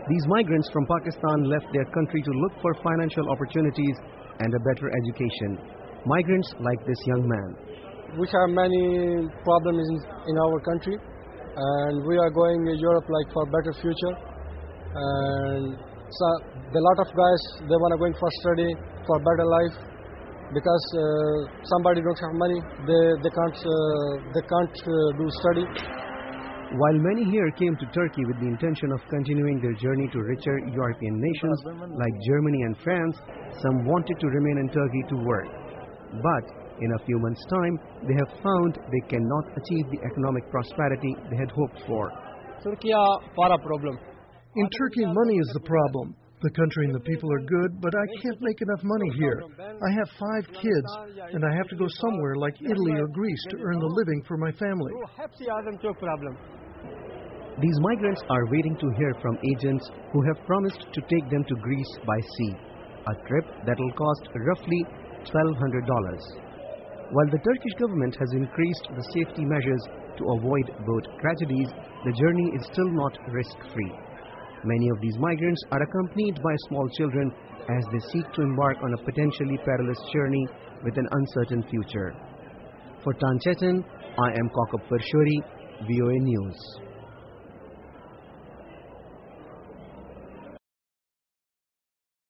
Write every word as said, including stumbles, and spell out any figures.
These migrants from Pakistan left their country to look for financial opportunities and a better education. Migrants like this young man. We have many problems in, in our country, and we are going to Europe like for better future. And so a lot of guys, they want to go in for study, for better life, because uh, somebody don't have money, they they can't uh, they can't uh, do study. While many here came to Turkey with the intention of continuing their journey to richer European nations like Germany and France, some wanted to remain in Turkey to work. But in a few months' time, they have found they cannot achieve the economic prosperity they had hoped for. Turkey para problem. In Turkey, money is the problem. The country and the people are good, but I can't make enough money here. I have five kids, and I have to go somewhere like Italy or Greece to earn the living for my family. These migrants are waiting to hear from agents who have promised to take them to Greece by sea, a trip that will cost roughly twelve hundred dollars. While the Turkish government has increased the safety measures to avoid boat tragedies, the journey is still not risk-free. Many of these migrants are accompanied by small children as they seek to embark on a potentially perilous journey with an uncertain future. For Tanchetan, I am Kakap Parshori, V O A News.